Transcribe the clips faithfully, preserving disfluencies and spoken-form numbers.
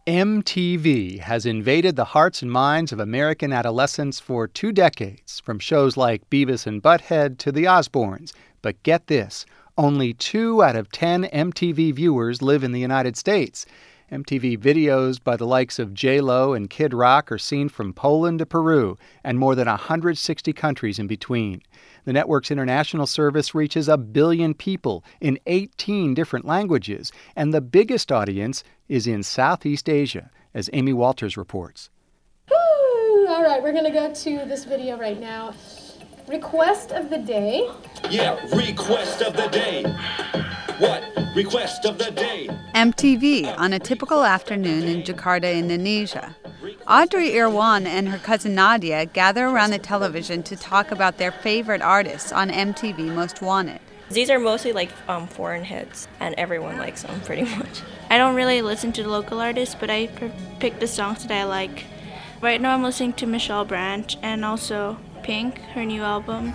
M T V has invaded the hearts and minds of American adolescents for two decades, from shows like Beavis and Butthead to The Osbournes. But get this, only two out of ten M T V viewers live in the United States. M T V videos by the likes of J Lo and Kid Rock are seen from Poland to Peru and more than one hundred sixty countries in between. The network's international service reaches a billion people in eighteen different languages, and the biggest audience is in Southeast Asia, as Amy Walters reports. Woo! All right, we're going to go to this video right now. Request of the day. Yeah, request of the day. What? Request of the day. M T V on a typical afternoon in Jakarta, Indonesia. Audrey Irwan and her cousin Nadia gather around the television to talk about their favorite artists on M T V Most Wanted. These are mostly like um, foreign hits, and everyone likes them pretty much. I don't really listen to local artists, but I p- pick the songs that I like. Right now I'm listening to Michelle Branch and also Pink, her new album.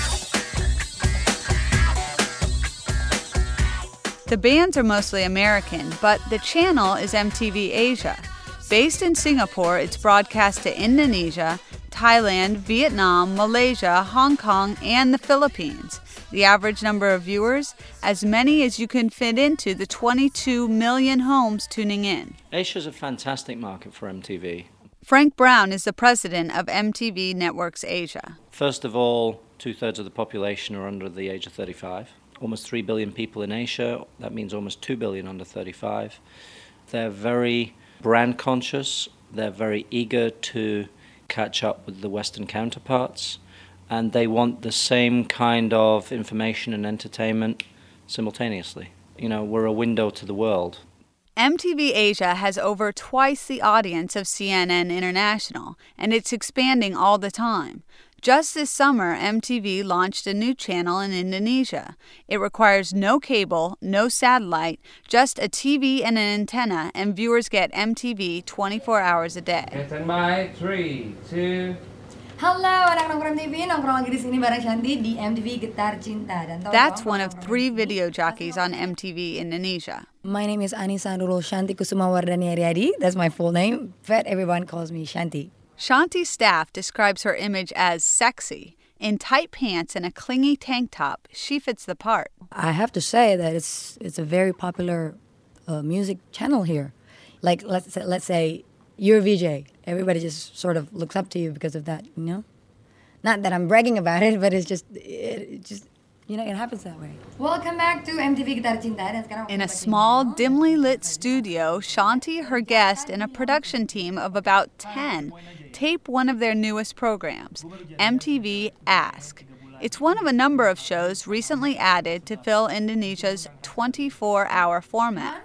The bands are mostly American, but the channel is M T V Asia. Based in Singapore, it's broadcast to Indonesia, Thailand, Vietnam, Malaysia, Hong Kong, and the Philippines. The average number of viewers, as many as you can fit into the twenty-two million homes tuning in. Asia's a fantastic market for M T V. Frank Brown is the president of M T V Networks Asia. First of all, two-thirds of the population are under the age of thirty-five. Almost three billion people in Asia. That means almost two billion under thirty-five. They're very brand conscious. They're very eager to catch up with the Western counterparts. And they want the same kind of information and entertainment simultaneously. You know, we're a window to the world. M T V Asia has over twice the audience of C N N International, and it's expanding all the time. Just this summer, M T V launched a new channel in Indonesia. It requires no cable, no satellite, just a T V and an antenna, and viewers get M T V twenty-four hours a day. Stand by, three, two... Halo anak nongkrong M T V, nongkrong lagi di sini bareng Shanti di M T V Getar Cinta. Dan That's one of three video jockeys on M T V Indonesia. My name is Anissa Nurul Shanti Kusumawardhani Aryadi. That's my full name, but everyone calls me Shanti. Shanti's staff describes her image as sexy. In tight pants and a clingy tank top, she fits the part. I have to say that it's it's a very popular uh, music channel here. Like let's say, let's say you're a V J. Everybody just sort of looks up to you because of that, you know? Not that I'm bragging about it, but it's just, it, it just, you know, it happens that way. Welcome back to M T V Getar Cinta. In a small, dimly lit studio, Shanti, her guest, and a production team of about ten tape one of their newest programs, M T V Ask. It's one of a number of shows recently added to fill Indonesia's twenty-four hour format.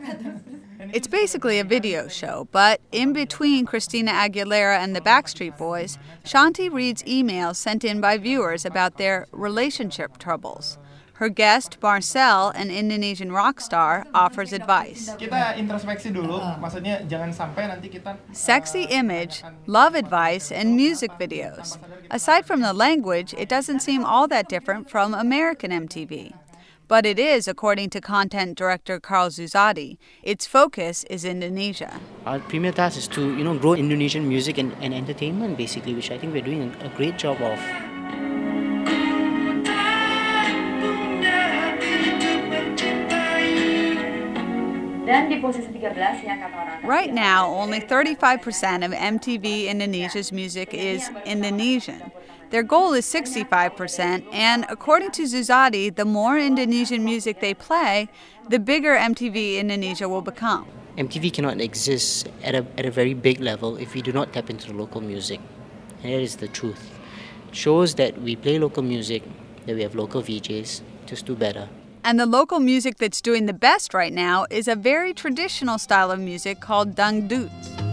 It's basically a video show, but in between Christina Aguilera and the Backstreet Boys, Shanti reads emails sent in by viewers about their relationship troubles. Her guest, Marcel, an Indonesian rock star, offers advice. Kita introspeksi dulu, maksudnya jangan sampai nanti kita Sexy image, love advice, and music videos. Aside from the language, it doesn't seem all that different from American M T V. But it is, according to content director Carl Zuzadi. Its focus is Indonesia. Our premier task is to, you know, grow Indonesian music and, and entertainment, basically, which I think we're doing a, a great job of. Right now, only thirty-five percent of M T V Indonesia's music is Indonesian. Their goal is sixty-five percent, and according to Zuzadi, the more Indonesian music they play, the bigger M T V Indonesia will become. M T V cannot exist at a, at a very big level if we do not tap into the local music. And that is the truth. It shows that we play local music, that we have local V Js, just do better. And the local music that's doing the best right now is a very traditional style of music called dangdut.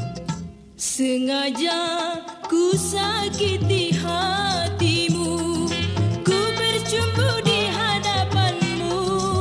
Sengaja ku sakiti hatimu, ku bercumbu di hadapanmu,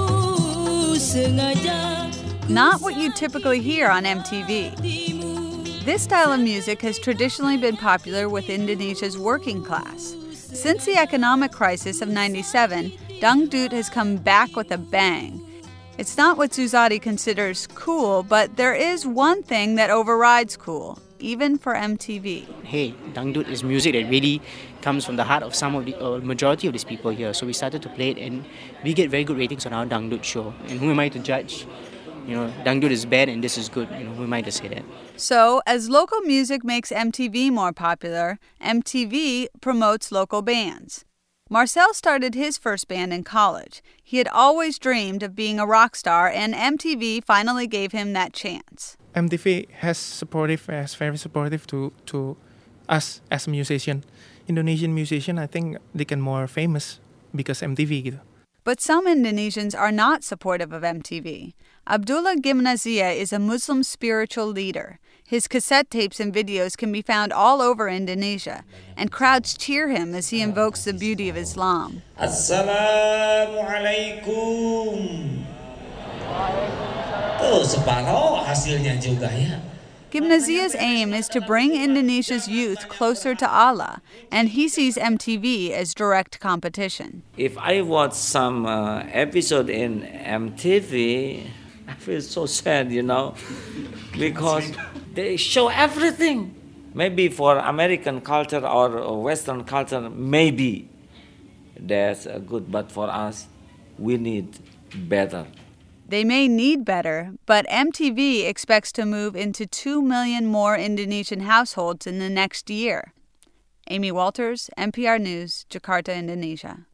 sengaja. Not what you typically hear on M T V. This style of music has traditionally been popular with Indonesia's working class. Since the economic crisis of ninety-seven, dangdut has come back with a bang. It's not what Suzadi considers cool, but there is one thing that overrides cool, even for M T V. Hey, Dangdut is music that really comes from the heart of some of the uh, majority of these people here. So we started to play it, and we get very good ratings on our Dangdut show. And who am I to judge? You know, Dangdut is bad and this is good. You know, who am I to say that? So, as local music makes M T V more popular, M T V promotes local bands. Marcel started his first band in college. He had always dreamed of being a rock star, and M T V finally gave him that chance. M T V has supportive, has very supportive to to us as a musician. Indonesian musician, I think they can more famous because M T V gitu. But some Indonesians are not supportive of M T V. Abdullah Gimnazia is a Muslim spiritual leader. His cassette tapes and videos can be found all over Indonesia, and crowds cheer him as he invokes the beauty of Islam. Assalamualaikum. Tuh, separuh hasilnya juga ya. Gimnazia's aim is to bring Indonesia's youth closer to Allah, and he sees M T V as direct competition. If I watch some uh, episode in M T V, I feel so sad, you know, because they show everything. Maybe for American culture or Western culture, maybe that's good, but for us, we need better. They may need better, but M T V expects to move into two million more Indonesian households in the next year. Amy Walters, N P R News, Jakarta, Indonesia.